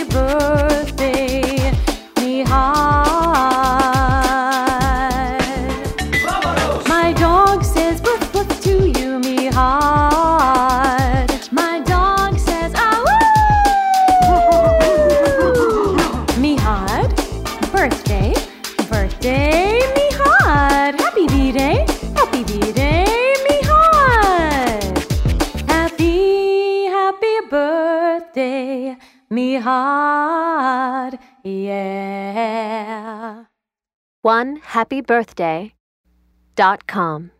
birthday, Mihad. My dog says woof woof to you, Mihad. My dog says Mihad, birthday, birthday, Mihad. Happy B-Day, happy B-Day, Mihad. Happy birthday, Mihad, yeah. OneHappyBirthday.com